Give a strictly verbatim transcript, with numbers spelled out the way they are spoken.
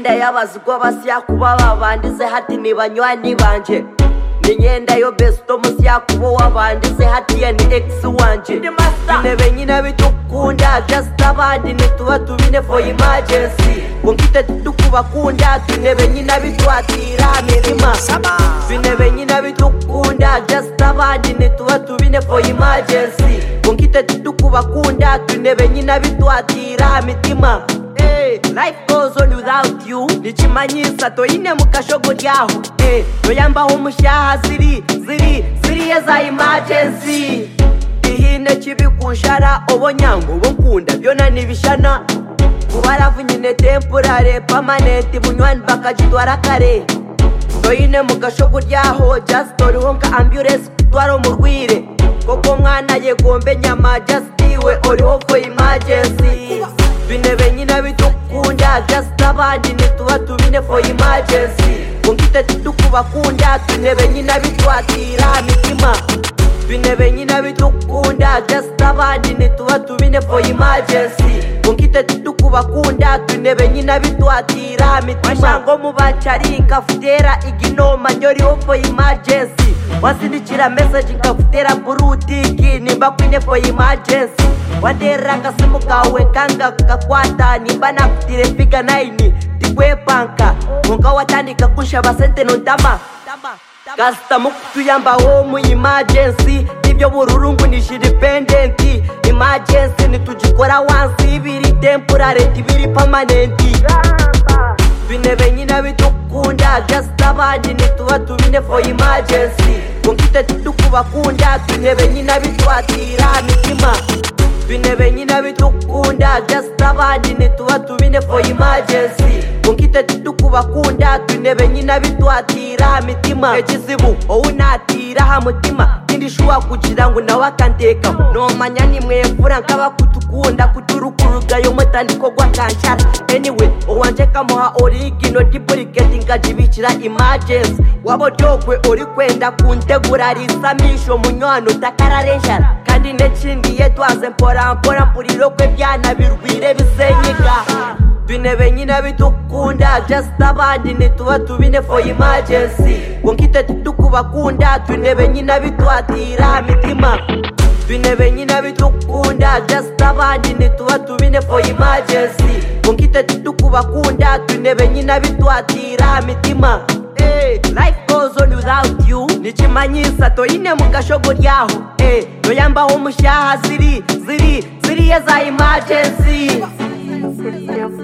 Ninyenda y'abazigwa basya kuba babandize hati ni banywani banje. Ninyenda yo besto musya kuba wabandize hati ya ni ex wanje. Binebe nyina bitukunda just abandi nituba tubine for emergency. Kunkite tukubakunda tunebe nyina bitwatira mirima. Binebe nyina bitukunda just abandi nituba tubine for emergency. Kunkite tukubakunda tunebe nyina bitwatira mitima. Hey, life goes on without you. Nichimanyisa to ine mukashogo ryaho. Hey, noyamba umushaha ziri ziri ziri eza emergency. Ihine chibi kunshara obonyango bonkunda byona nibishana. Kubaravu nyine temporary permanent bunywani bakajidwara kare. To ine mukashogo ryaho just tori honka ambulance twaro murwire. Koko mwana yegombe nyama just iwe oriho for emergency. Binebe nyina bitukunda just abandi nituba tubine for emergency. Kunkite tukubakunda tunebe nyina bitwatira mitima. Binebe nyina bitukunda just abandi nituba tubine for emergency. Kunkite tukubakunda tunebe nyina bitwatira mitima. Mashango mubachari nkafutera iginoma nyoriho for emergency. Wasindikira message nkafutera burutiki nimba kwine for emergency. Wadera kasimu kawe kanga kakwata nimba nakutire fika nine tikwe panka munga watandika kusha basente nontama Gasta mukutu yamba ho mu emergency ibyo bururungu ni independent emergency nitujikora once ibiri temporary ibiri permanent. Binebe nyina bitukunda just abandi nituba tubine for emergency. Kunkite tukubakunda tunebe nyina bitwatira mitima. Binebe nyina bitukunda just abandi nituba tubine for emergency. Kunkite tukubakunda tunebe nyina bitwatira mitima. Ekizibu owunatira ha mutima ndishuwa kugira ngo nawe akanteka no manya nimwe mfura nkaba kutukunda kuturukuruga yo mutandiko gwa kanshara. Anyway owanje kamuha original duplicate ngajibikira emergency. Wabo jokwe ori kwenda kuntegura risamisho munywano takararenjara kandi nekindi yetwaze mpora mpora mpuriro kwe byana birwire bisenyika. Binebe nyina bitukunda just abandi nituba tubine for emergency. Kunkite tukubakunda tunebe nyina bitwatira mitima. Binebe nyina bitukunda just abandi nituba tubine for emergency. Kunkite tukubakunda tunebe nyina bitwatira mitima. Hey, life goes on without you. Nichimanyisa to ine mukashogo ryaho. Hey, noyamba umushaha ziri ziri ziri eza emergency.